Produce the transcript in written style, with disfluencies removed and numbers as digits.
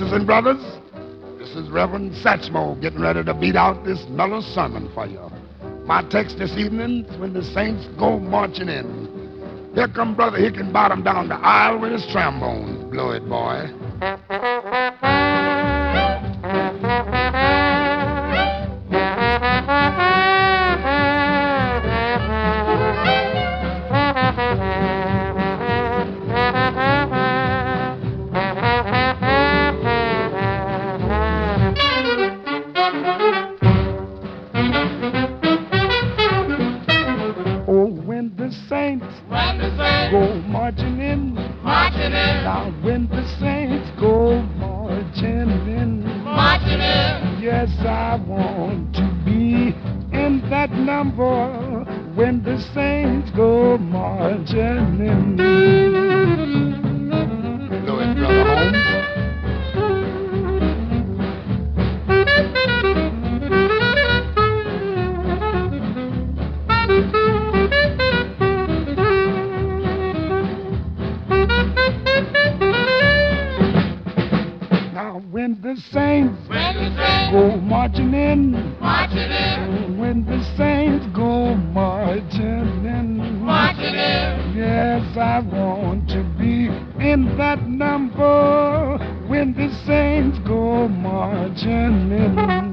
Sisters and brothers, this is Reverend Satchmo getting ready to beat out this mellow sermon for you. My text this evening is when the saints go marching in. Here come Brother Hickenbottom down the aisle with his trombone. Blow it, boy. Go marching in, Now when the saints go marching in, Yes, I want to be in that number when the saints go marching in. Do it, Brother Holmes. When the saints go marching in, when the saints go marching in, Yes, I want to be in that number when the saints go marching in.